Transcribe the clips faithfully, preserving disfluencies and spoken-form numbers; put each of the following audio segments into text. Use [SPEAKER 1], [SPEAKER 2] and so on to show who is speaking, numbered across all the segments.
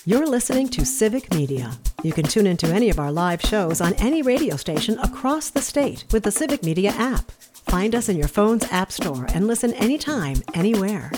[SPEAKER 1] You're listening to Civic Media. You can tune into any of our live shows on any radio station across the state with the Civic Media app. Find us in your phone's app store and listen anytime, anywhere.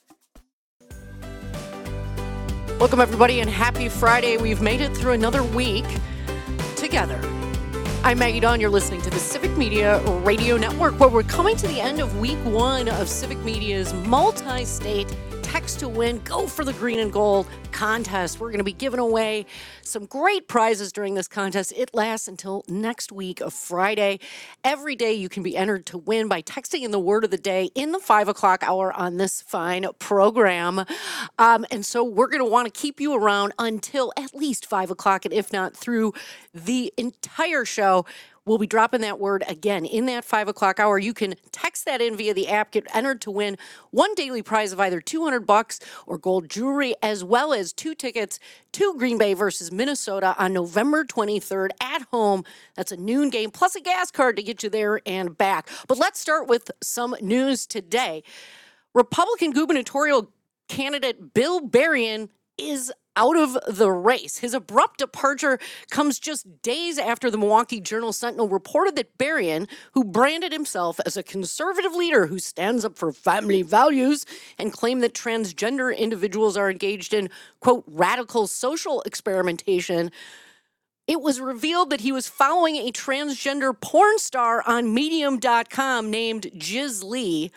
[SPEAKER 2] Welcome, everybody, and happy Friday. We've made it through another week together. I'm Maggie Dawn. You're listening to the Civic Media Radio Network, where we're coming to the end of week one of Civic Media's multi-state Text to Win, Go for the Green and Gold contest. We're going to be giving away some great prizes during this contest. It lasts until next week of Friday. Every day you can be entered to win by texting in the word of the day in the five o'clock hour on this fine program. Um, and so we're going to want to keep you around until at least five o'clock, and if not through the entire show. We'll be dropping that word again in that five o'clock hour. You can text that in via the app, get entered to win one daily prize of either two hundred bucks or gold jewelry, as well as two tickets to Green Bay versus Minnesota on November twenty-third at home. That's a noon game, plus a gas card to get you there and back. But let's start with some news today. Republican gubernatorial candidate Bill Berrien is out of the race. His abrupt departure comes just days after the Milwaukee Journal-Sentinel reported that Berrien, who branded himself as a conservative leader who stands up for family values and claimed that transgender individuals are engaged in, quote, radical social experimentation, it was revealed that he was following a transgender porn star on Medium dot com named Jiz Lee.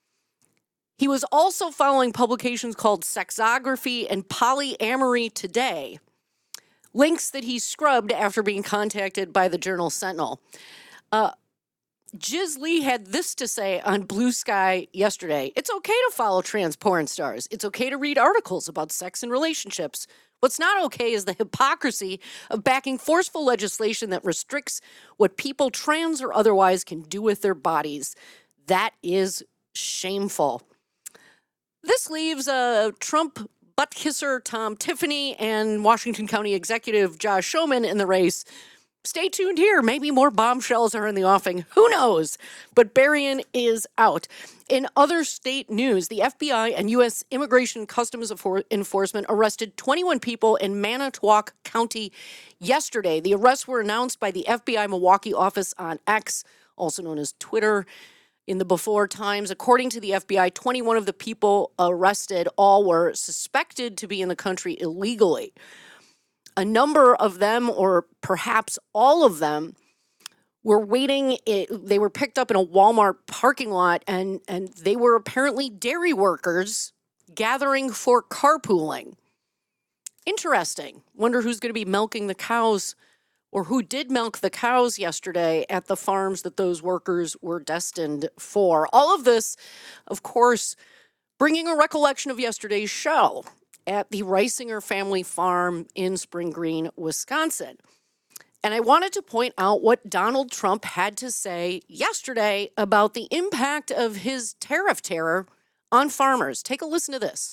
[SPEAKER 2] He was also following publications called Sexography and Polyamory Today, links that he scrubbed after being contacted by the Journal-Sentinel. Uh, Jiz Lee had this to say on Blue Sky yesterday. It's okay to follow trans porn stars. It's okay to read articles about sex and relationships. What's not okay is the hypocrisy of backing forceful legislation that restricts what people, trans or otherwise, can do with their bodies. That is shameful. This leaves uh, Trump butt kisser Tom Tiffany and Washington County Executive Josh Schoemann in the race. Stay tuned here. Maybe more bombshells are in the offing. Who knows? But Berrien is out. In other state news, the F B I and U S Immigration Customs Enforcement arrested twenty-one people in Manitowoc County yesterday. The arrests were announced by the F B I Milwaukee office on X, also known as Twitter, in the before times. According to the F B I, twenty-one of the people arrested all were suspected to be in the country illegally. A number of them, or perhaps all of them, were waiting. It, they were picked up in a Walmart parking lot, and, and they were apparently dairy workers gathering for carpooling. Interesting. Wonder who's going to be milking the cows, or who did milk the cows yesterday at the farms that those workers were destined for. All of this, of course, bringing a recollection of yesterday's show at the Reisinger family farm in Spring Green, Wisconsin. And I wanted to point out what Donald Trump had to say yesterday about the impact of his tariff terror on farmers. Take a listen to this.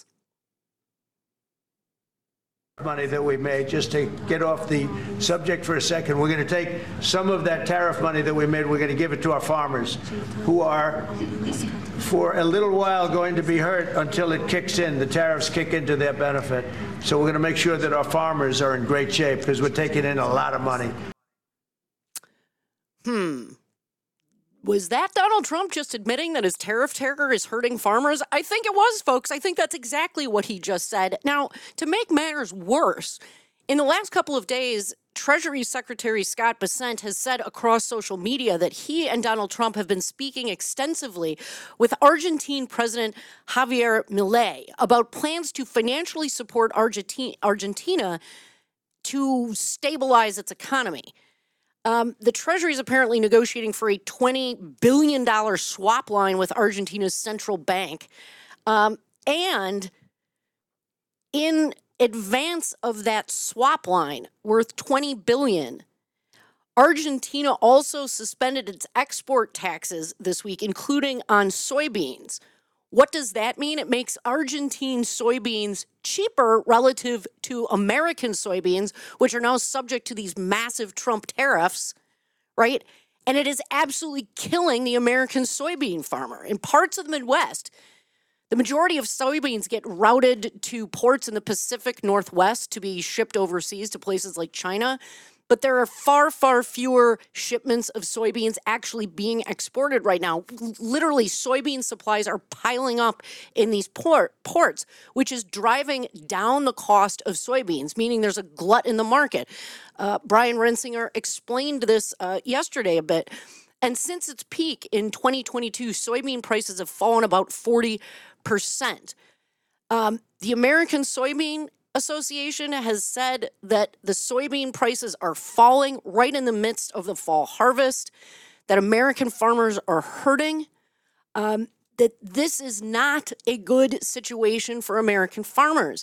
[SPEAKER 3] Money that we made, just to get off the subject for a second, we're going to take some of that tariff money that we made, we're going to give it to our farmers, who are for a little while going to be hurt until it kicks in, the tariffs kick into their benefit. So we're going to make sure that our farmers are in great shape, because we're taking in a lot of money.
[SPEAKER 2] Hmm. Was that Donald Trump just admitting that his tariff terror is hurting farmers? I think it was, folks. I think that's exactly what he just said. Now, to make matters worse, in the last couple of days, Treasury Secretary Scott Bessent has said across social media that he and Donald Trump have been speaking extensively with Argentine President Javier Milei about plans to financially support Argentina to stabilize its economy. Um, the Treasury is apparently negotiating for a twenty billion dollars swap line with Argentina's central bank. Um, and in advance of that swap line worth twenty billion dollars, Argentina also suspended its export taxes this week, including on soybeans. What does that mean? It makes Argentine soybeans cheaper relative to American soybeans, which are now subject to these massive Trump tariffs, right? And it is absolutely killing the American soybean farmer. In parts of the Midwest, The majority of soybeans get routed to ports in the Pacific Northwest to be shipped overseas to places like China. But there are far, far fewer shipments of soybeans actually being exported right now. Literally, soybean supplies are piling up in these port, ports, which is driving down the cost of soybeans, meaning there's a glut in the market. Uh, Brian Rensinger explained this uh, yesterday a bit. And since its peak in twenty twenty-two, soybean prices have fallen about forty percent. Um, the American Soybean Association has said that the soybean prices are falling right in the midst of the fall harvest, that American farmers are hurting, um, that this is not a good situation for American farmers.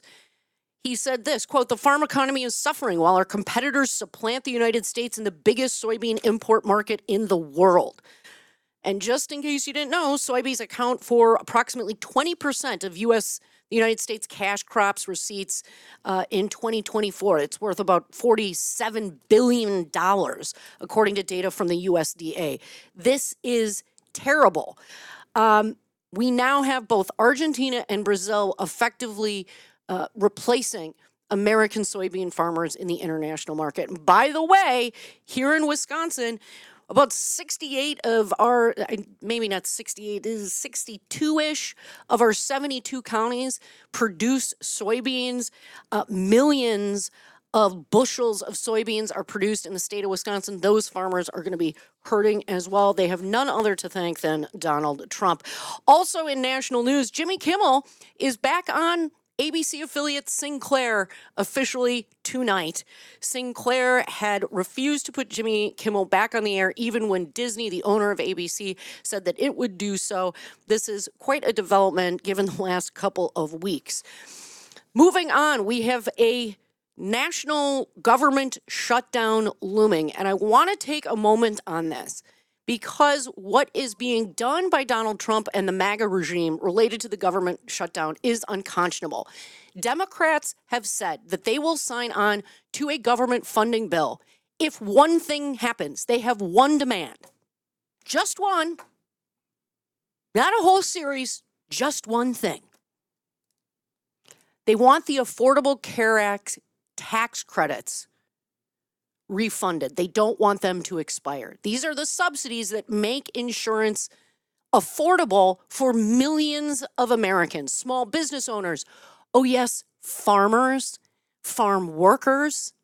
[SPEAKER 2] He said this, quote, "The farm economy is suffering while our competitors supplant the United States in the biggest soybean import market in the world." And just in case you didn't know, soybeans account for approximately twenty percent of U S the United States cash crops receipts uh, in twenty twenty-four. It's worth about forty-seven billion dollars, according to data from the U S D A. This is terrible. Um, we now have both Argentina and Brazil effectively uh, replacing American soybean farmers in the international market. And by the way, here in Wisconsin, about sixty-eight of our, maybe not sixty-eight, this is sixty-two-ish of our seventy-two counties produce soybeans. Uh, millions of bushels of soybeans are produced in the state of Wisconsin. Those farmers are going to be hurting as well. They have none other to thank than Donald Trump. Also in national news, Jimmy Kimmel is back on A B C affiliate Sinclair officially tonight. Sinclair had refused to put Jimmy Kimmel back on the air even when Disney, the owner of A B C, said that it would do so. This is quite a development given the last couple of weeks. Moving on, we have a national government shutdown looming, and I want to take a moment on this, because what is being done by Donald Trump and the MAGA regime related to the government shutdown is unconscionable. Democrats have said that they will sign on to a government funding bill if one thing happens. They have one demand. Just one. Not a whole series, just one thing. They want the Affordable Care Act tax credits refunded. They don't want them to expire. These are the subsidies that make insurance affordable for millions of Americans, small business owners. Oh, yes, farmers, farm workers,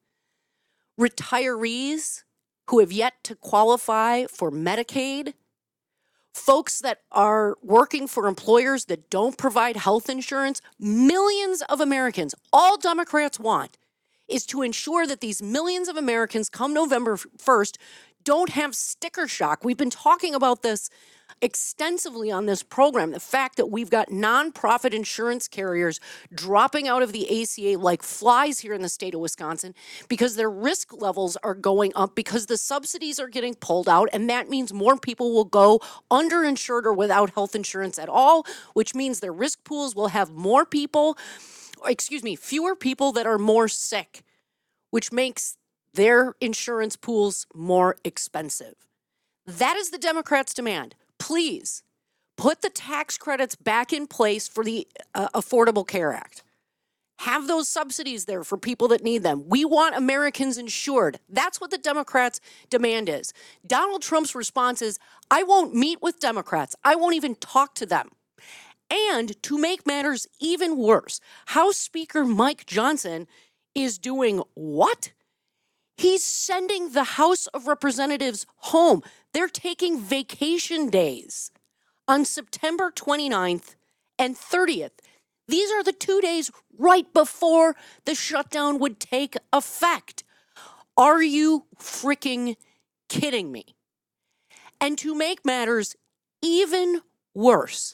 [SPEAKER 2] retirees who have yet to qualify for Medicaid, folks that are working for employers that don't provide health insurance. Millions of Americans. All Democrats want is to ensure that these millions of Americans come November first don't have sticker shock. We've been talking about this extensively on this program, the fact that we've got nonprofit insurance carriers dropping out of the A C A like flies here in the state of Wisconsin because their risk levels are going up, because the subsidies are getting pulled out, and that means more people will go underinsured or without health insurance at all, which means their risk pools will have more people excuse me, fewer people that are more sick, which makes their insurance pools more expensive. That is the Democrats' demand. Please put the tax credits back in place for the uh, Affordable Care Act. Have those subsidies there for people that need them. We want Americans insured. That's what the Democrats' demand is. Donald Trump's response is, I won't meet with Democrats. I won't even talk to them. And to make matters even worse, House Speaker Mike Johnson is doing what? He's sending the House of Representatives home. They're taking vacation days on September twenty-ninth and thirtieth. These are the two days right before the shutdown would take effect. Are you freaking kidding me? And to make matters even worse,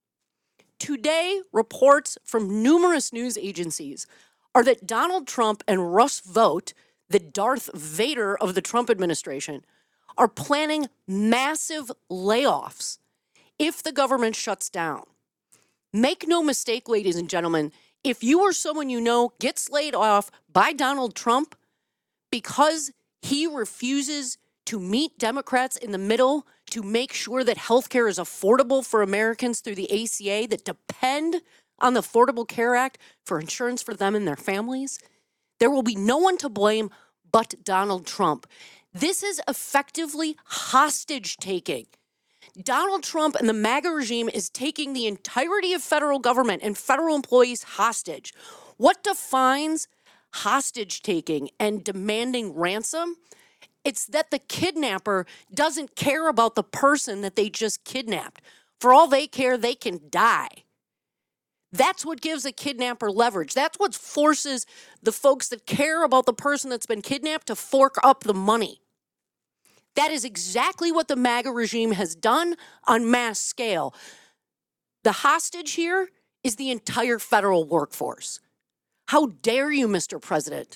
[SPEAKER 2] today, reports from numerous news agencies are that Donald Trump and Russ Vought, the Darth Vader of the Trump administration, are planning massive layoffs if the government shuts down. Make no mistake, ladies and gentlemen, if you or someone you know gets laid off by Donald Trump because he refuses to meet Democrats in the middle to make sure that healthcare is affordable for Americans through the A C A that depend on the Affordable Care Act for insurance for them and their families, there will be no one to blame but Donald Trump. This is effectively hostage taking. Donald Trump and the MAGA regime is taking the entirety of federal government and federal employees hostage. What defines hostage taking and demanding ransom? It's that the kidnapper doesn't care about the person that they just kidnapped. For all they care, they can die. That's what gives a kidnapper leverage. That's what forces the folks that care about the person that's been kidnapped to fork up the money. That is exactly what the MAGA regime has done on mass scale. The hostage here is the entire federal workforce. How dare you, Mister President?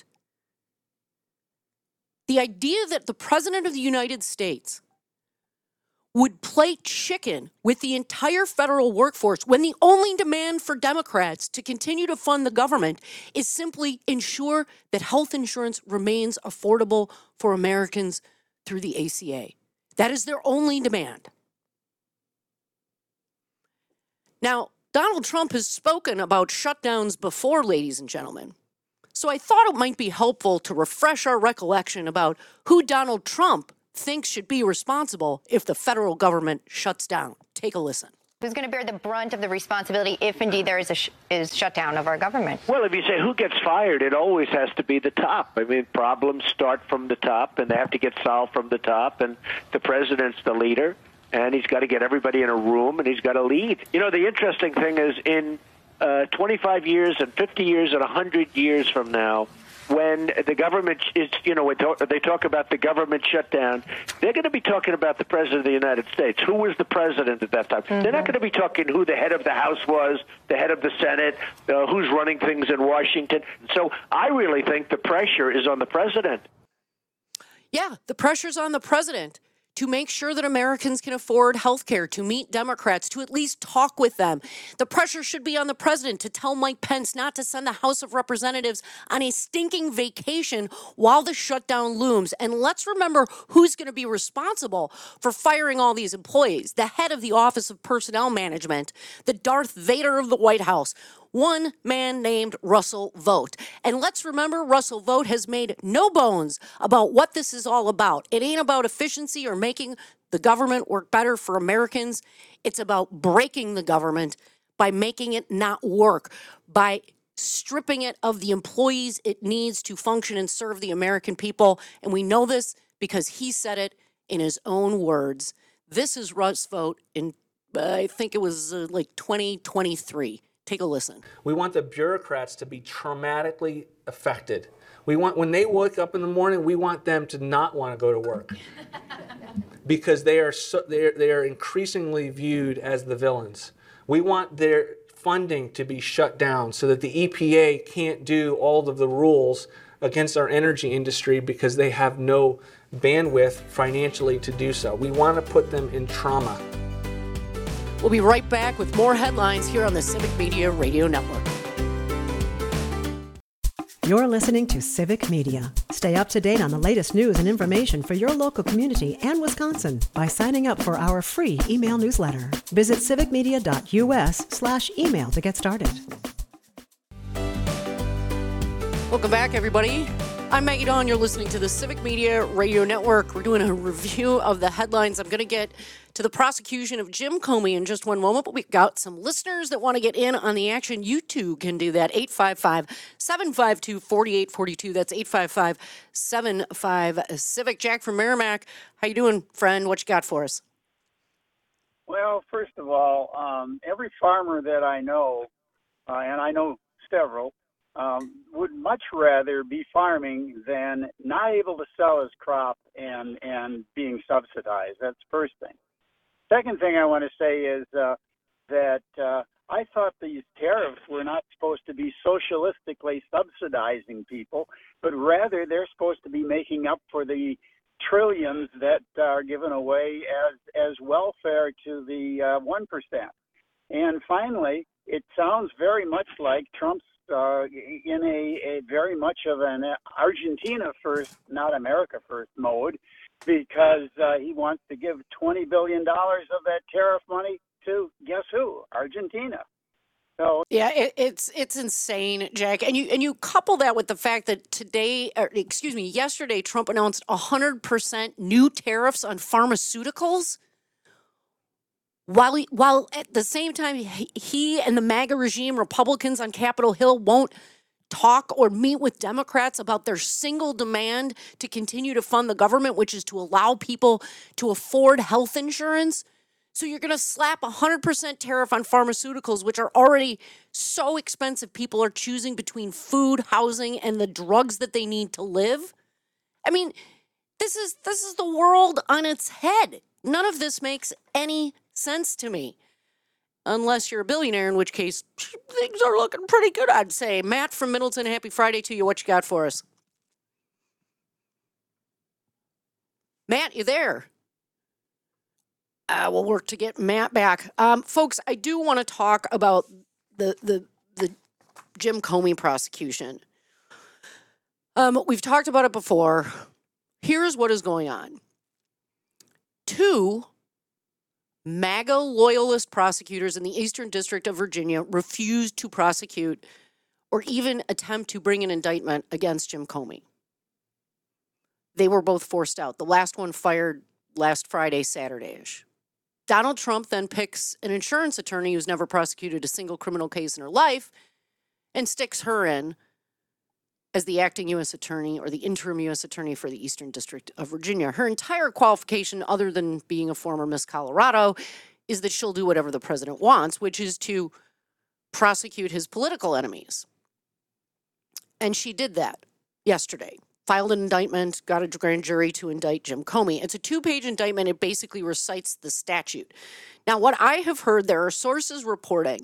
[SPEAKER 2] The idea that the President of the United States would play chicken with the entire federal workforce when the only demand for Democrats to continue to fund the government is simply ensure that health insurance remains affordable for Americans through the A C A. That is their only demand. Now, Donald Trump has spoken about shutdowns before, ladies and gentlemen. So I thought it might be helpful to refresh our recollection about who Donald Trump thinks should be responsible if the federal government shuts down. Take a listen.
[SPEAKER 4] Who's going to bear the brunt of the responsibility if indeed there is a sh- is shutdown of our government?
[SPEAKER 5] Well, if you say who gets fired, it always has to be the top. I mean, problems start from the top, and they have to get solved from the top, and the president's the leader, and he's got to get everybody in a room, and he's got to lead. You know, the interesting thing is in uh, twenty-five years and fifty years and one hundred years from now, when the government is, you know, they talk about the government shutdown, they're going to be talking about the President of the United States. Who was the president at that time? Mm-hmm. They're not going to be talking who the head of the House was, the head of the Senate, uh, who's running things in Washington. So I really think the pressure is on the president.
[SPEAKER 2] Yeah, the pressure's on the president to make sure that Americans can afford health care, to meet Democrats, to at least talk with them. The pressure should be on the president to tell Mike Pence not to send the House of Representatives on a stinking vacation while the shutdown looms. And let's remember who's going to be responsible for firing all these employees. The head of the Office of Personnel Management, the Darth Vader of the White House, one man named Russell Vought. And let's remember, Russell Vought has made no bones about what this is all about. It ain't about efficiency or making the government work better for Americans. It's about breaking the government by making it not work, by stripping it of the employees it needs to function and serve the American people. And we know this because he said it in his own words. This is Russ Vought in, uh, I think it was uh, like twenty twenty-three. Take a listen.
[SPEAKER 6] We want the bureaucrats to be traumatically affected. We want, when they wake up in the morning, we want them to not want to go to work because they are so, they are, they are increasingly viewed as the villains. We want their funding to be shut down so that the E P A can't do all of the rules against our energy industry because they have no bandwidth financially to do so. We want to put them in trauma.
[SPEAKER 2] We'll be right back with more headlines here on the Civic Media Radio Network.
[SPEAKER 1] You're listening to Civic Media. Stay up to date on the latest news and information for your local community and Wisconsin by signing up for our free email newsletter. Visit civicmedia.us slash email to get started.
[SPEAKER 2] Welcome back, everybody. I'm Maggie Dawn. You're listening to the Civic Media Radio Network. We're doing a review of the headlines. I'm going to get to the prosecution of Jim Comey in just one moment, but we've got some listeners that want to get in on the action. You too can do that. eight five five, seven five two, four eight four two. That's eight five five, seven five, Civic. Jack from Merrimack. How you doing, friend? What you got for us?
[SPEAKER 7] Well, first of all, um, every farmer that I know, uh, and I know several, Um, would much rather be farming than not able to sell his crop and, and being subsidized. That's the first thing. Second thing I want to say is uh, that uh, I thought these tariffs were not supposed to be socialistically subsidizing people, but rather they're supposed to be making up for the trillions that are given away as, as welfare to the uh, one percent. And finally, it sounds very much like Trump's uh, in a, a very much of an Argentina first, not America first mode, because uh, he wants to give twenty billion dollars of that tariff money to, guess who? Argentina. So
[SPEAKER 2] yeah, it, it's it's insane, Jack. And you and you couple that with the fact that today, or excuse me, yesterday, Trump announced one hundred percent new tariffs on pharmaceuticals. While he, while at the same time, he, he and the MAGA regime, Republicans on Capitol Hill, won't talk or meet with Democrats about their single demand to continue to fund the government, which is to allow people to afford health insurance. So you're going to slap a one hundred percent tariff on pharmaceuticals, which are already so expensive. People are choosing between food, housing, and the drugs that they need to live. I mean, this is this is the world on its head. None of this makes any sense to me. Unless you're a billionaire, in which case things are looking pretty good, I'd say. Matt from Middleton, happy Friday to you. What you got for us? Matt, you there? Uh, we'll work to get Matt back. Um, folks, I do want to talk about the the the Jim Comey prosecution. Um, we've talked about it before. Here's what is going on. Two MAGA loyalist prosecutors in the Eastern District of Virginia refused to prosecute or even attempt to bring an indictment against Jim Comey. They were both forced out. The last one fired last Friday, Saturday-ish. Donald Trump then picks an insurance attorney who's never prosecuted a single criminal case in her life and sticks her in as the acting U S attorney or the interim U S attorney for the Eastern District of Virginia. Her entire qualification, other than being a former Miss Colorado, is that she'll do whatever the president wants, which is to prosecute his political enemies. And she did that yesterday. Filed an indictment, got a grand jury to indict Jim Comey. It's a two-page indictment. It basically recites the statute. Now, what I have heard, there are sources reporting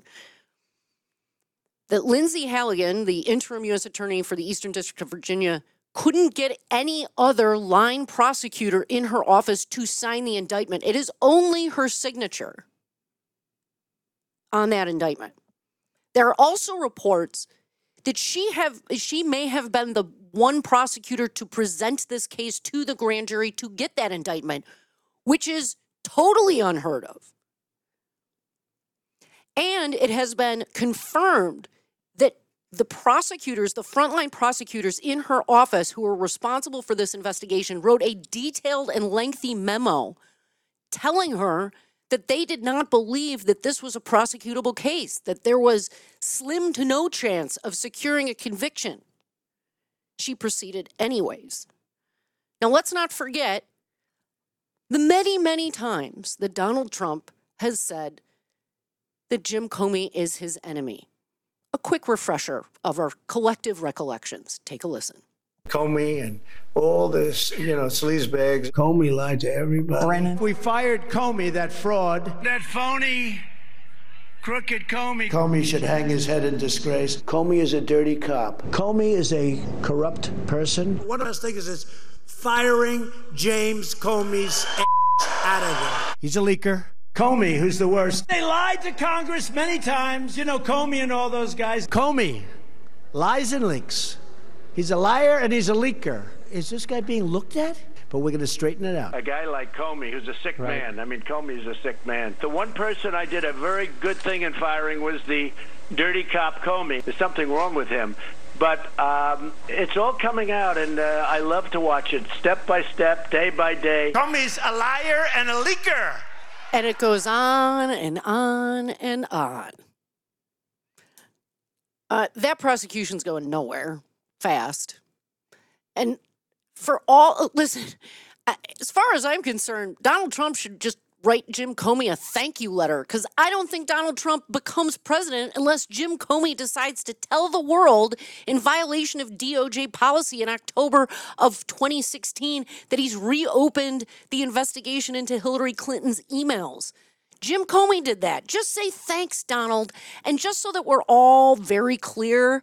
[SPEAKER 2] that Lindsay Halligan, the interim U S attorney for the Eastern District of Virginia, couldn't get any other line prosecutor in her office to sign the indictment. It is only her signature on that indictment. There are also reports that she have she may have been the one prosecutor to present this case to the grand jury to get that indictment, which is totally unheard of. And it has been confirmed that the prosecutors, the frontline prosecutors in her office who were responsible for this investigation, wrote a detailed and lengthy memo telling her that they did not believe that this was a prosecutable case, that there was slim to no chance of securing a conviction. She proceeded anyways. Now, let's not forget the many, many times that Donald Trump has said that Jim Comey is his enemy. A quick refresher of our collective recollections. Take a listen.
[SPEAKER 3] Comey and all this, you know, sleazebags. Comey lied to everybody. Brennan. We fired Comey, that fraud.
[SPEAKER 8] That phony, crooked Comey.
[SPEAKER 3] Comey should hang his head in disgrace. Comey is a dirty cop. Comey is a corrupt person. One of the best things is firing James Comey's ass out of there. He's a leaker. Comey, who's the worst.
[SPEAKER 8] They lied to Congress many times. You know, Comey and all those guys.
[SPEAKER 3] Comey lies and leaks. He's a liar and he's a leaker. Is this guy being looked at? But we're going to straighten it out.
[SPEAKER 5] A guy like Comey, who's a sick
[SPEAKER 3] Right.
[SPEAKER 5] man. I mean, Comey's a sick man. The one person I did a very good thing in firing was the dirty cop Comey. There's something wrong with him. But um, it's all coming out, and uh, I love to watch it step by step, day by day.
[SPEAKER 8] Comey's a liar and a leaker.
[SPEAKER 2] And it goes on and on and on. Uh, that prosecution's going nowhere fast. And for all, listen, as far as I'm concerned, Donald Trump should just write Jim Comey a thank you letter, because I don't think Donald Trump becomes president unless Jim Comey decides to tell the world, in violation of D O J policy in October of twenty sixteen, that he's reopened the investigation into Hillary Clinton's emails. Jim Comey did that. Just say thanks, Donald. And just so that we're all very clear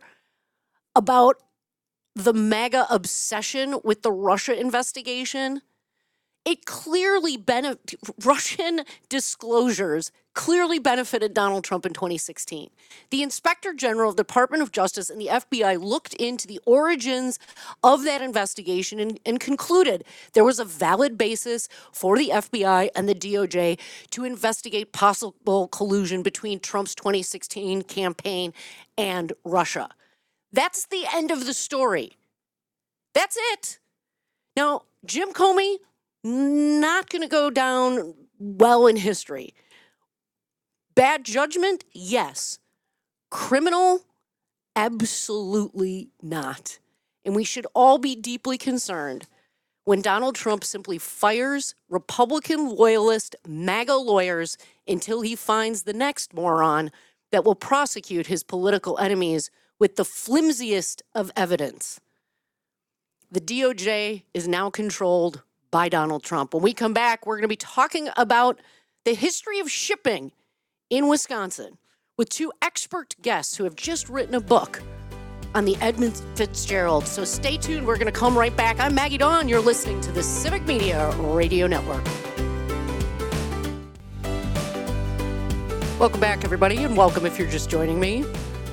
[SPEAKER 2] about the MAGA obsession with the Russia investigation, it clearly benefit Russian disclosures clearly benefited Donald Trump in twenty sixteen. The Inspector General of the Department of Justice and the F B I looked into the origins of that investigation and, and concluded there was a valid basis for the F B I and the D O J to investigate possible collusion between Trump's twenty sixteen campaign and Russia. That's the end of the story. That's it. Now, Jim Comey, not going to go down well in history. Bad judgment? Yes. Criminal? Absolutely not. And we should all be deeply concerned when Donald Trump simply fires Republican loyalist MAGA lawyers until he finds the next moron that will prosecute his political enemies with the flimsiest of evidence. The D O J is now controlled by Donald Trump. When we come back, we're going to be talking about the history of shipping in Wisconsin with two expert guests who have just written a book on the Edmund Fitzgerald. So stay tuned. We're going to come right back. I'm Maggie Dawn. You're listening to the Civic Media Radio Network. Welcome back, everybody, and welcome if you're just joining me.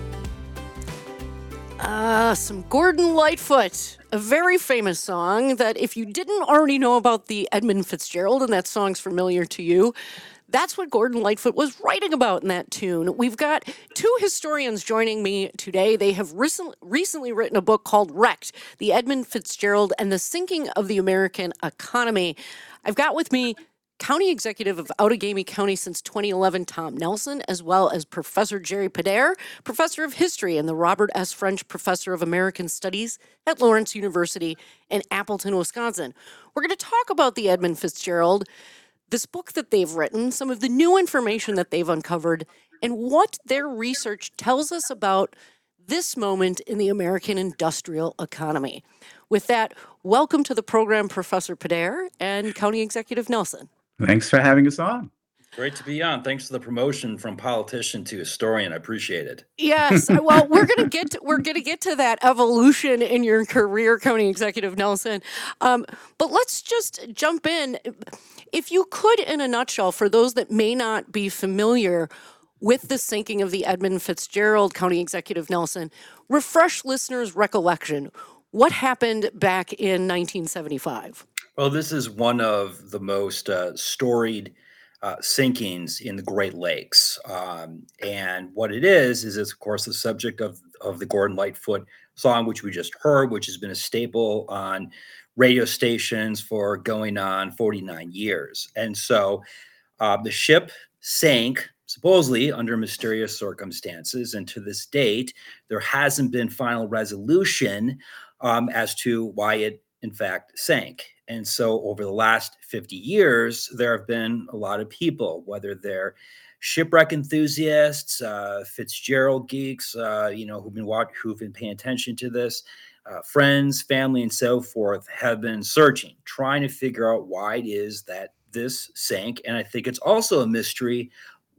[SPEAKER 2] Uh, some Gordon Lightfoot, a very famous song that if you didn't already know about the Edmund Fitzgerald and that song's familiar to you, that's what Gordon Lightfoot was writing about in that tune. We've got two historians joining me today. They have recently, recently written a book called Wrecked, The Edmund Fitzgerald and the Sinking of the American Economy. I've got with me County Executive of Outagamie County since twenty eleven, Tom Nelson, as well as Professor Jerry Podair, Professor of History and the Robert S. French Professor of American Studies at Lawrence University in Appleton, Wisconsin. We're going to talk about the Edmund Fitzgerald, this book that they've written, some of the new information that they've uncovered, and what their research tells us about this moment in the American industrial economy. With that, welcome to the program, Professor Podair and County Executive Nelson.
[SPEAKER 9] Thanks for having us on.
[SPEAKER 10] Great to be on. Thanks for the promotion from politician to historian. I appreciate it.
[SPEAKER 2] Yes. Well, we're going to get to, we're going to get to that evolution in your career, County Executive Nelson. Um, but let's just jump in. If you could, in a nutshell, for those that may not be familiar with the sinking of the Edmund Fitzgerald, County Executive Nelson, refresh listeners' recollection. What happened back in nineteen seventy-five?
[SPEAKER 10] Well, this is one of the most uh, storied uh, sinkings in the Great Lakes. Um, and what it is, is it's, of course, the subject of, of the Gordon Lightfoot song, which we just heard, which has been a staple on radio stations for going on forty-nine years. And so uh, the ship sank, supposedly under mysterious circumstances. And to this date, there hasn't been final resolution um, as to why it, in fact, sank. And so over the last fifty years, there have been a lot of people, whether they're shipwreck enthusiasts, uh, Fitzgerald geeks, uh, you know, who've been watch- who've been paying attention to this, uh, friends, family, and so forth, have been searching, trying to figure out why it is that this sank. And I think it's also a mystery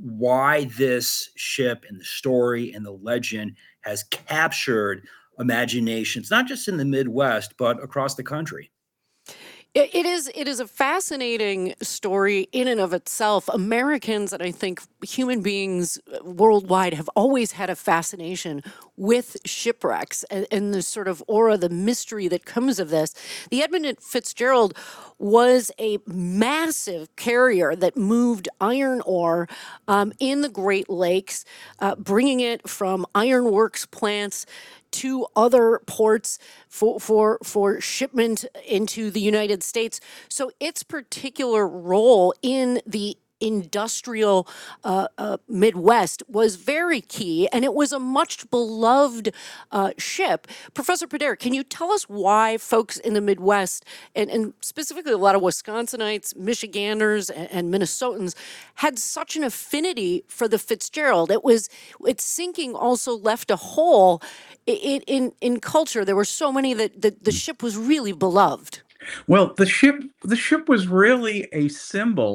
[SPEAKER 10] why this ship and the story and the legend has captured imaginations, not just in the Midwest, but across the country.
[SPEAKER 2] It, it is it is a fascinating story in and of itself. Americans and I think human beings worldwide have always had a fascination with shipwrecks and, and the sort of aura, the mystery that comes of this. The Edmund Fitzgerald was a massive carrier that moved iron ore um, in the Great Lakes, uh, bringing it from ironworks plants to other ports for, for for shipment into the United States. So its particular role in the industrial uh, uh, Midwest was very key, and it was a much beloved uh, ship. Professor Podair, can you tell us why folks in the Midwest, and, and specifically a lot of Wisconsinites, Michiganders, and, and Minnesotans, had such an affinity for the Fitzgerald? It was its sinking also left a hole in in, in culture. There were so many that the, the ship was really beloved.
[SPEAKER 9] Well, the ship the ship was really a symbol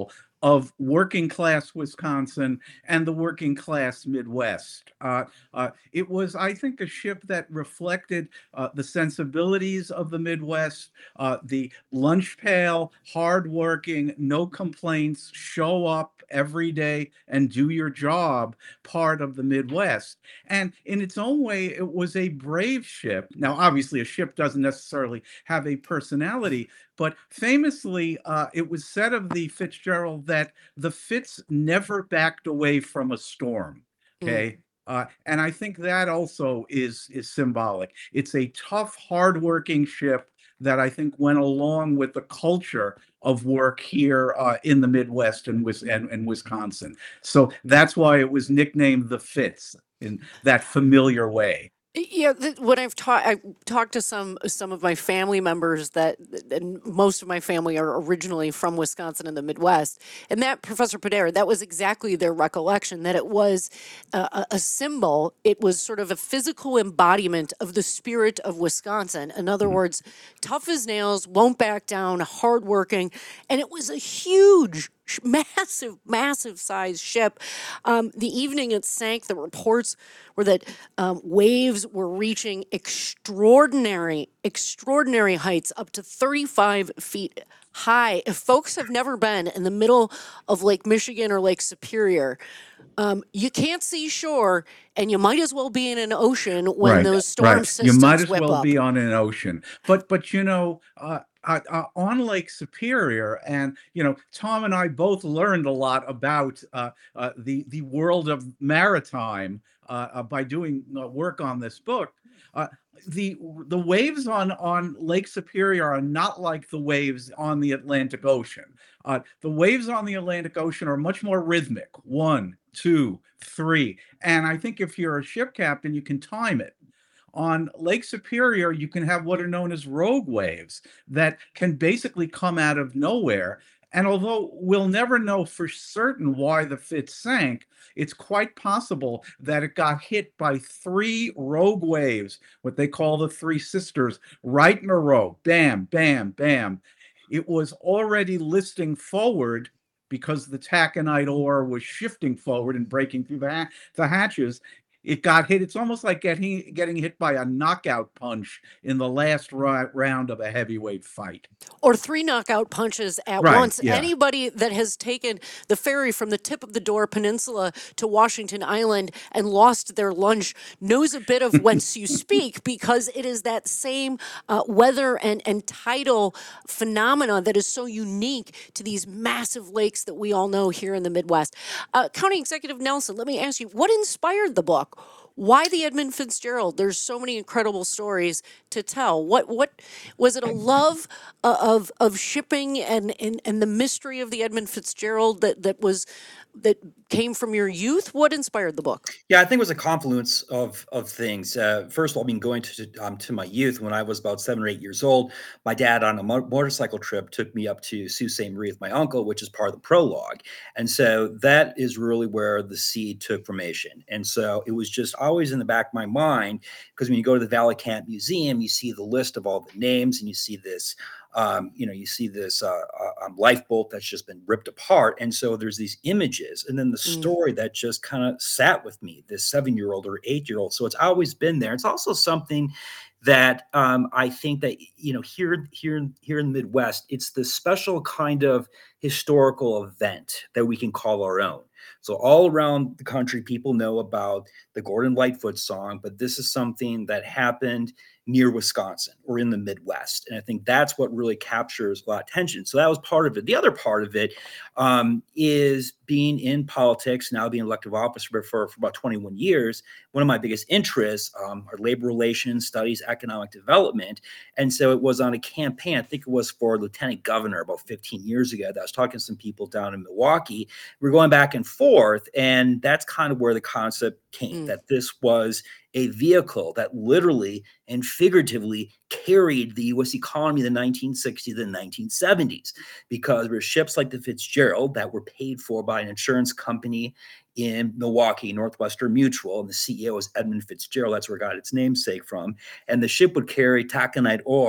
[SPEAKER 9] of working class Wisconsin and the working class Midwest. Uh, uh, it was, I think, a ship that reflected uh, the sensibilities of the Midwest, uh, the lunch pail, hardworking, no complaints, show up every day and do your job part of the Midwest. And in its own way, it was a brave ship. Now, obviously, a ship doesn't necessarily have a personality, but famously, uh, it was said of the Fitzgerald that the Fitz never backed away from a storm. Okay. Mm. Uh, and I think that also is is symbolic. It's a tough, hardworking ship that I think went along with the culture of work here uh, in the Midwest and, and, and Wisconsin. So that's why it was nicknamed the Fitz in that familiar way.
[SPEAKER 2] Yeah, th- when I've talked, I talked to some some of my family members that, and most of my family are originally from Wisconsin and the Midwest, and that Professor Podera, that was exactly their recollection, that it was a, a symbol. It was sort of a physical embodiment of the spirit of Wisconsin. In other words, tough as nails, won't back down, hardworking, and it was a huge, massive, massive size ship. Um, the evening it sank, the reports were that um, waves were reaching extraordinary, extraordinary heights, up to thirty-five feet high. If folks have never been in the middle of Lake Michigan or Lake Superior, um, you can't see shore, and you might as well be in an ocean when
[SPEAKER 9] right,
[SPEAKER 2] those storm
[SPEAKER 9] right.
[SPEAKER 2] systems
[SPEAKER 9] You might as
[SPEAKER 2] whip
[SPEAKER 9] well
[SPEAKER 2] up.
[SPEAKER 9] be on an ocean. But, but you know, uh, Uh, uh, on Lake Superior, and you know, Tom and I both learned a lot about uh, uh, the the world of maritime uh, uh, by doing uh, work on this book. Uh, the the waves on on Lake Superior are not like the waves on the Atlantic Ocean. Uh, the waves on the Atlantic Ocean are much more rhythmic. One, two, three, and I think if you're a ship captain, you can time it. On Lake Superior, you can have what are known as rogue waves that can basically come out of nowhere. And although we'll never know for certain why the Fitz sank, it's quite possible that it got hit by three rogue waves, what they call the Three Sisters, right in a row. Bam, bam, bam. It was already listing forward because the taconite ore was shifting forward and breaking through the, ha- the hatches. It got hit. It's almost like getting getting hit by a knockout punch in the last ri- round of a heavyweight fight.
[SPEAKER 2] Or three knockout punches at
[SPEAKER 9] right,
[SPEAKER 2] once.
[SPEAKER 9] Yeah.
[SPEAKER 2] Anybody that has taken the ferry from the tip of the Door Peninsula to Washington Island and lost their lunch knows a bit of whence you speak, because it is that same uh, weather and, and tidal phenomena that is so unique to these massive lakes that we all know here in the Midwest. Uh, County Executive Nelson, let me ask you, what inspired the book? Why the Edmund Fitzgerald? There's so many incredible stories to tell. What what was it? A love uh, of of shipping and, and and the mystery of the Edmund Fitzgerald that that was that came from your youth? What inspired the book?
[SPEAKER 10] Yeah, I think it was a confluence of of things. Uh, first of all, I mean, going to um, to my youth, when I was about seven or eight years old, my dad on a mo- motorcycle trip took me up to Sault Ste. Marie with my uncle, which is part of the prologue. And so that is really where the seed took formation. And so it was just always in the back of my mind, because when you go to the Valley Camp Museum, you see the list of all the names, and you see this Um, you know, you see this uh, uh, um, lifeboat that's just been ripped apart. And so there's these images, and then the story mm. that just kind of sat with me, this seven-year-old or eight-year-old. So it's always been there. It's also something that um, I think that, you know, here, here, here in the Midwest, it's this special kind of historical event that we can call our own. So all around the country, people know about the Gordon Lightfoot song, but this is something that happened near Wisconsin or in the Midwest. And I think that's what really captures a lot of attention. So that was part of it. The other part of it um, is being in politics, now being elected office for, for, for about twenty-one years. One of my biggest interests um, are labor relations, studies, economic development. And so it was on a campaign, I think it was for lieutenant governor about fifteen years ago, that I was talking to some people down in Milwaukee. We're going back and forth. And that's kind of where the concept came, mm. that this was a vehicle that literally and figuratively carried the U S economy in the nineteen sixties and nineteen seventies, because there were ships like the Fitzgerald that were paid for by an insurance company in Milwaukee, Northwestern Mutual, and the C E O was Edmund Fitzgerald. That's where it got its namesake from. And the ship would carry taconite ore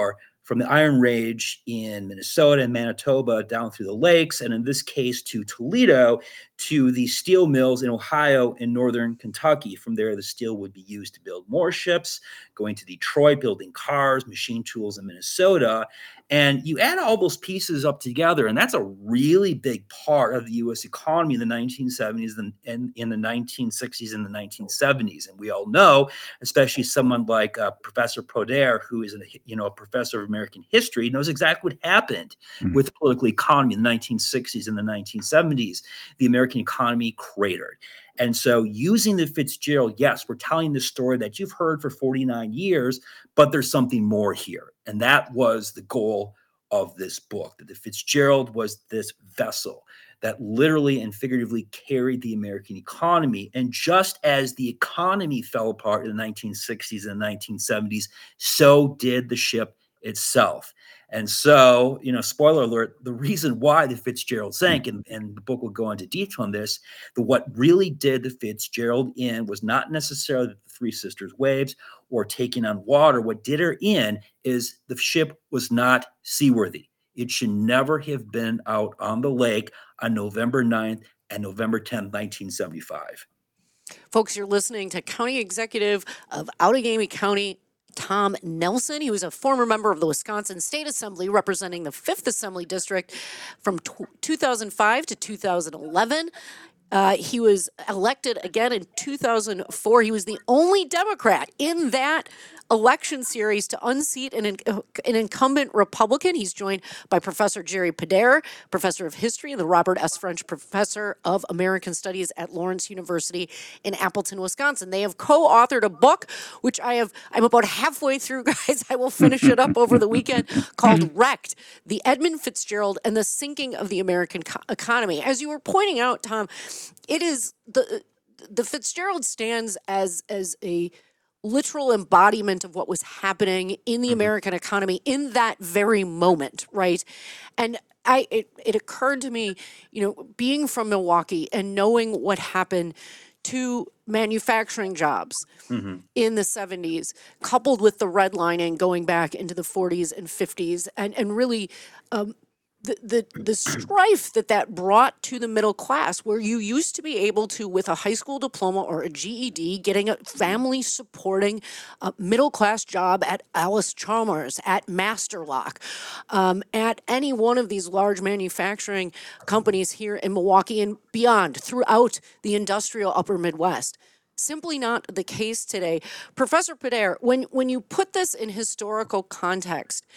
[SPEAKER 10] from the Iron Range in Minnesota and Manitoba down through the lakes, and in this case to Toledo, to the steel mills in Ohio and northern Kentucky. From there, the steel would be used to build more ships, going to Detroit, building cars, machine tools in Minnesota. And you add all those pieces up together, and that's a really big part of the U S economy in the nineteen seventies and, and in the nineteen sixties and the nineteen seventies. And we all know, especially someone like uh, Professor Poder, who is a, you know, a professor of American history, knows exactly what happened mm-hmm. with the political economy in the nineteen sixties and the nineteen seventies. The American economy cratered. And so using the Fitzgerald, yes, we're telling the story that you've heard for forty-nine years, but there's something more here. And that was the goal of this book, that the Fitzgerald was this vessel that literally and figuratively carried the American economy. And just as the economy fell apart in the nineteen sixties and nineteen seventies, so did the ship itself. And so, you know, spoiler alert, the reason why the Fitzgerald sank, and, and the book will go into detail on this, the what really did the Fitzgerald in was not necessarily the Three Sisters waves or taking on water. What did her in is the ship was not seaworthy. It should never have been out on the lake on November ninth and November tenth, nineteen seventy-five.
[SPEAKER 2] Folks, you're listening to County Executive of Outagamie County, Tom Nelson. He was a former member of the Wisconsin State Assembly representing the fifth Assembly District from two thousand five to two thousand eleven. Uh, he was elected again in two thousand four. He was the only Democrat in that election series to unseat an, an incumbent Republican. He's joined by Professor Jerry Poder, professor of history, and the Robert S. French professor of American Studies at Lawrence University in Appleton, Wisconsin. They have co-authored a book, which I have, I'm about halfway through, guys. I will finish it up over the weekend, called Wrecked, The Edmund Fitzgerald and the Sinking of the American Co- Economy. As you were pointing out, Tom, it is the the Fitzgerald stands as as a literal embodiment of what was happening in the American economy in that very moment, right? And I it, it occurred to me, you know, being from Milwaukee and knowing what happened to manufacturing jobs mm-hmm. in the seventies, coupled with the redlining going back into the forties and fifties, and, and really um, the, the the strife that that brought to the middle class, where you used to be able to, with a high school diploma or a G E D, getting a family supporting uh, middle class job at Alice Chalmers, at Masterlock, um, at any one of these large manufacturing companies here in Milwaukee and beyond, throughout the industrial upper Midwest. Simply not the case today. Professor Poder, when, when you put this in historical context,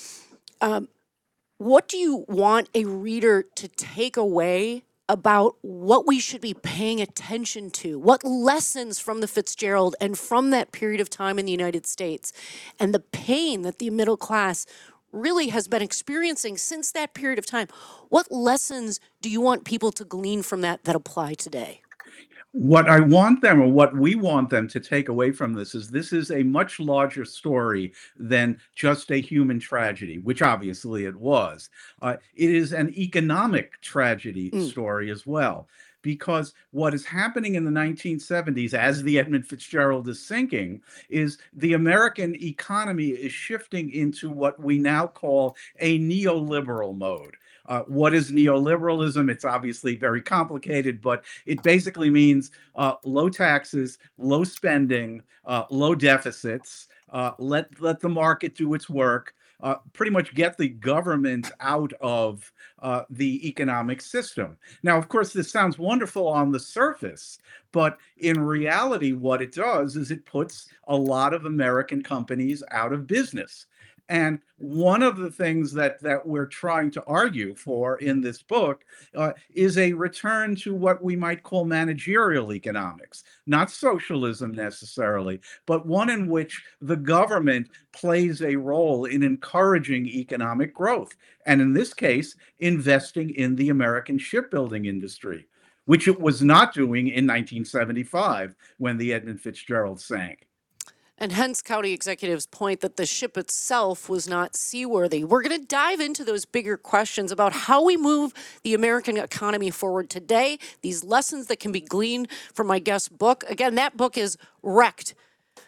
[SPEAKER 2] um, what do you want a reader to take away about what we should be paying attention to? What lessons from the Fitzgerald and from that period of time in the United States and the pain that the middle class really has been experiencing since that period of time? What lessons do you want people to glean from that that apply today?
[SPEAKER 9] What I want them, or what we want them to take away from this, is this is a much larger story than just a human tragedy, which obviously it was. Uh, it is an economic tragedy mm. story as well, because what is happening in the nineteen seventies, as the Edmund Fitzgerald is sinking, is the American economy is shifting into what we now call a neoliberal mode. Uh, what is neoliberalism? It's obviously very complicated, but it basically means uh, low taxes, low spending, uh, low deficits, uh, let, let the market do its work, uh, pretty much get the government out of uh, the economic system. Now, of course, this sounds wonderful on the surface, but in reality, what it does is it puts a lot of American companies out of business. And one of the things that, that we're trying to argue for in this book uh, is a return to what we might call managerial economics, not socialism necessarily, but one in which the government plays a role in encouraging economic growth. And in this case, investing in the American shipbuilding industry, which it was not doing in nineteen seventy-five when the Edmund Fitzgerald sank.
[SPEAKER 2] And hence county executives' point that the ship itself was not seaworthy. We're going to dive into those bigger questions about how we move the American economy forward today, these lessons that can be gleaned from my guest's book. Again, that book is Wrecked,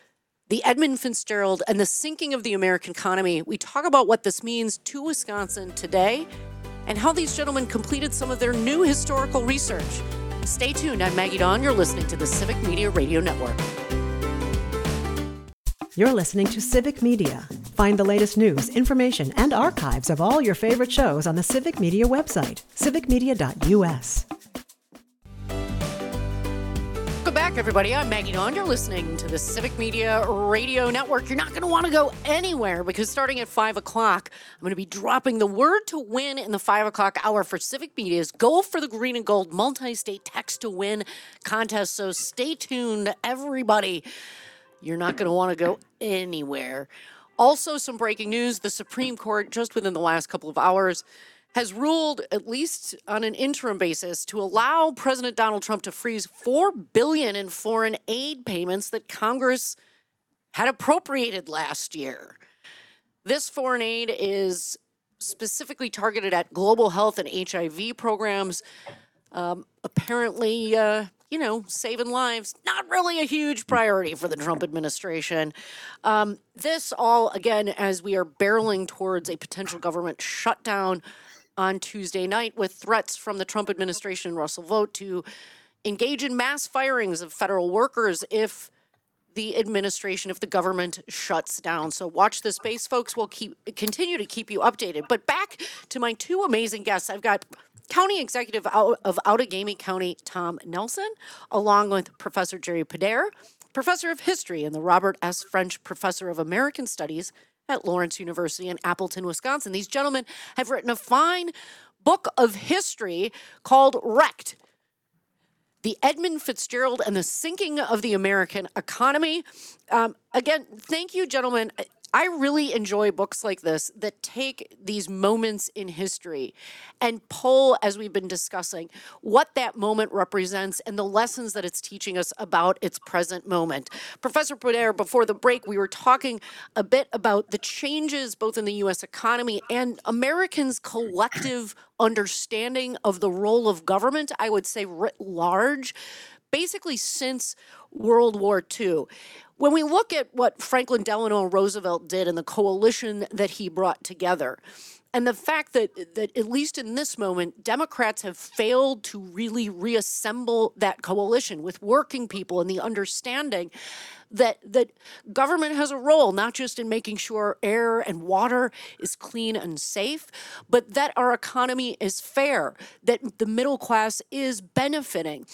[SPEAKER 2] the Edmund Fitzgerald and the sinking of the American economy. We talk about what this means to Wisconsin today and how these gentlemen completed some of their new historical research. Stay tuned. I'm Maggie Dawn. You're listening to the Civic Media Radio Network.
[SPEAKER 1] You're listening to Civic Media. Find the latest news, information, and archives of all your favorite shows on the Civic Media website, civic media dot u s.
[SPEAKER 2] Welcome back, everybody. I'm Maggie Dawn. You're listening to the Civic Media Radio Network. You're not going to want to go anywhere because starting at five o'clock, I'm going to be dropping the word to win in the five o'clock hour for Civic Media's Go for the Green and Gold multi-state text to win contest. So stay tuned, everybody. You're not going to want to go anywhere. Also, some breaking news. The Supreme Court, just within the last couple of hours, has ruled, at least on an interim basis, to allow President Donald Trump to freeze four billion dollars in foreign aid payments that Congress had appropriated last year. This foreign aid is specifically targeted at global health and H I V programs. Um, apparently, uh, you know, saving lives, not really a huge priority for the Trump administration. Um, this all, again, as we are barreling towards a potential government shutdown on Tuesday night with threats from the Trump administration and Russell Vought to engage in mass firings of federal workers if the administration, if the government shuts down. So watch this space, folks. We'll keep continue to keep you updated. But back to my two amazing guests. I've got County Executive of Outagamie County, Tom Nelson, along with Professor Jerry Podair, Professor of History and the Robert S. French Professor of American Studies at Lawrence University in Appleton, Wisconsin. These gentlemen have written a fine book of history called Wrecked: The Edmund Fitzgerald and the Sinking of the American Economy. Um, again, thank you, gentlemen. I really enjoy books like this that take these moments in history and pull, as we've been discussing, what that moment represents and the lessons that it's teaching us about its present moment. Professor Podair, before the break, we were talking a bit about the changes both in the U S economy and Americans' collective understanding of the role of government, I would say writ large, basically since World War Two. When we look at what Franklin Delano Roosevelt did and the coalition that he brought together, and the fact that, that at least in this moment, Democrats have failed to really reassemble that coalition with working people and the understanding that that government has a role, not just in making sure air and water is clean and safe, but that our economy is fair, that the middle class is benefiting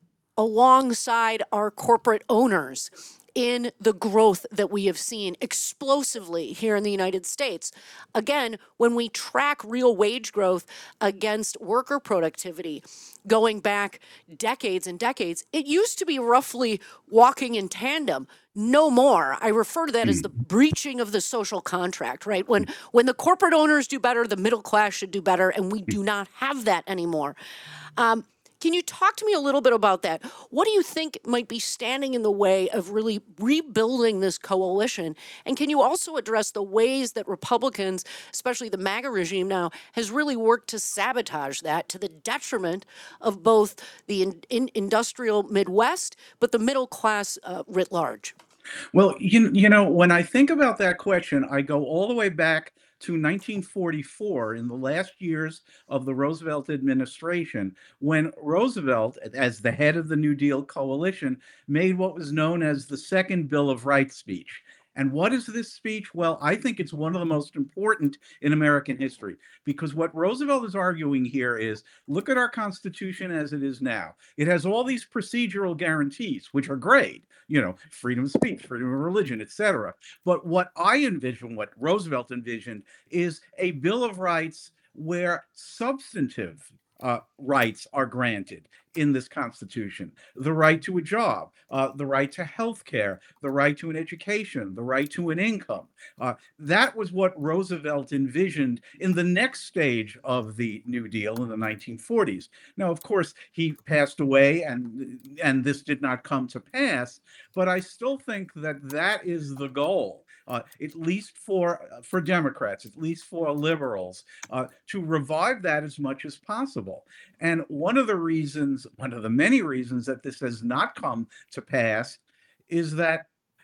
[SPEAKER 2] alongside our corporate owners in the growth that we have seen explosively here in the United States. Again, when we track real wage growth against worker productivity going back decades and decades, it used to be roughly walking in tandem. No more. I refer to that as the breaching of the social contract, right? When when the corporate owners do better, the middle class should do better, and we do not have that anymore. Um, Can you talk to me a little bit about that? What do you think might be standing in the way of really rebuilding this coalition? And can you also address the ways that Republicans, especially the MAGA regime now, has really worked to sabotage that to the detriment of both the in, in industrial Midwest, but the middle class uh, writ large?
[SPEAKER 9] Well, you, you know, when I think about that question, I go all the way back to nineteen forty-four, in the last years of the Roosevelt administration, when Roosevelt, as the head of the New Deal coalition, made what was known as the Second Bill of Rights speech. And what is this speech? Well, I think it's one of the most important in American history, because what Roosevelt is arguing here is, look at our Constitution as it is now. It has all these procedural guarantees, which are great, you know, freedom of speech, freedom of religion, et cetera. But what I envision, what Roosevelt envisioned, is a Bill of Rights where substantive Uh, rights are granted in this Constitution. The right to a job, uh, the right to health care, the right to an education, the right to an income. Uh, that was what Roosevelt envisioned in the next stage of the New Deal in the nineteen forties. Now, of course, he passed away and, and this did not come to pass, but I still think that that is the goal. Uh, at least for uh, for Democrats, at least for liberals, uh, to revive that as much as possible. And one of the reasons, one of the many reasons that this has not come to pass is that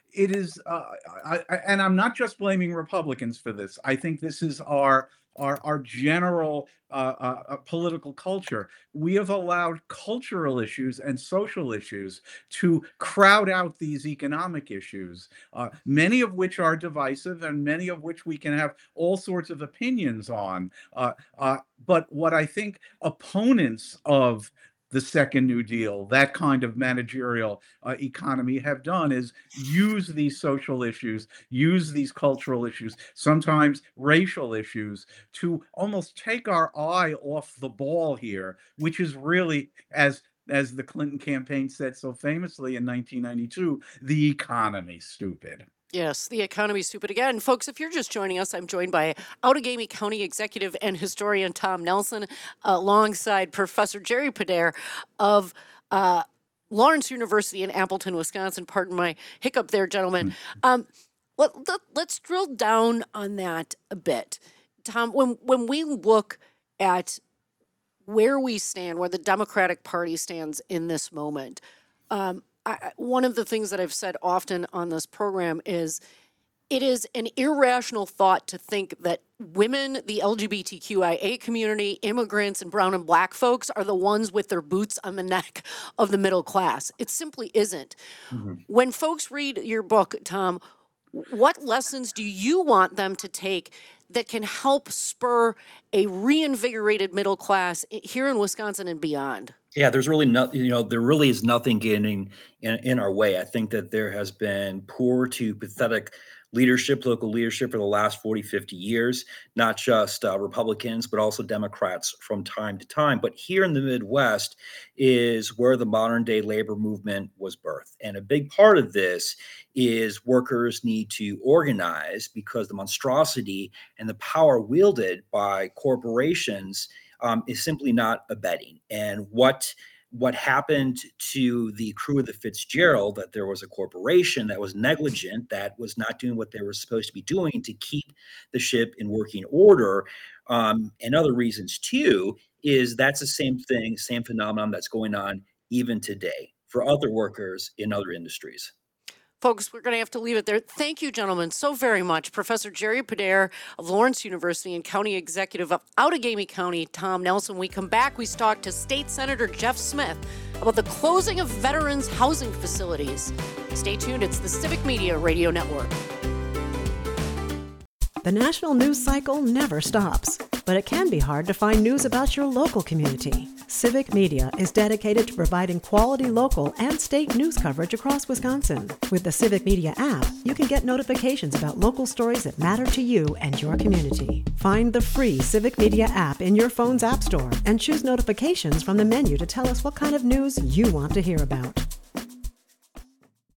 [SPEAKER 9] it is, uh, I, I, and I'm not just blaming Republicans for this. I think this is our our, our general uh, uh, political culture. We have allowed cultural issues and social issues to crowd out these economic issues, uh, many of which are divisive and many of which we can have all sorts of opinions on. Uh, uh, but what I think opponents of the Second New Deal, that kind of managerial uh, economy, have done is use these social issues, use these cultural issues, sometimes racial issues, to almost take our eye off the ball here, which is really, as as the Clinton campaign said so famously in nineteen ninety-two, the economy, stupid.
[SPEAKER 2] Yes, the economy is stupid again. Folks, if you're just joining us, I'm joined by Outagamie County Executive and Historian Tom Nelson, alongside Professor Jerry Podair of uh, Lawrence University in Appleton, Wisconsin. Pardon my hiccup there, gentlemen. Um, let, let, let's drill down on that a bit. Tom, when, when we look at where we stand, where the Democratic Party stands in this moment, um, I, one of the things that I've said often on this program is it is an irrational thought to think that women, the L G B T Q I A community, immigrants, and brown and black folks are the ones with their boots on the neck of the middle class. It simply isn't. Mm-hmm. When folks read your book, Tom, what lessons do you want them to take that can help spur a reinvigorated middle class here in Wisconsin and beyond?
[SPEAKER 10] Yeah, there's really no, you know, there really is nothing getting in, in our way. I think that there has been poor to pathetic leadership, political leadership for the last forty, fifty years, not just uh, Republicans, but also Democrats from time to time. But here in the Midwest is where the modern day labor movement was birthed. And a big part of this is workers need to organize because the monstrosity and the power wielded by corporations Um, is simply not abetting. And what what happened to the crew of the Fitzgerald, that there was a corporation that was negligent, that was not doing what they were supposed to be doing to keep the ship in working order, um, and other reasons too, is that's the same thing, same phenomenon that's going on even today for other workers in other industries.
[SPEAKER 2] Folks, we're going to have to leave it there. Thank you, gentlemen, so very much. Professor Jerry Podair of Lawrence University and County Executive of Outagamie County, Tom Nelson. When we come back, we talk to State Senator Jeff Smith about the closing of veterans' housing facilities. Stay tuned. It's the Civic Media Radio Network.
[SPEAKER 1] The national news cycle never stops, but it can be hard to find news about your local community. Civic Media is dedicated to providing quality local and state news coverage across Wisconsin. With the Civic Media app, you can get notifications about local stories that matter to you and your community. Find the free Civic Media app in your phone's app store and choose notifications from the menu to tell us what kind of news you want to hear about.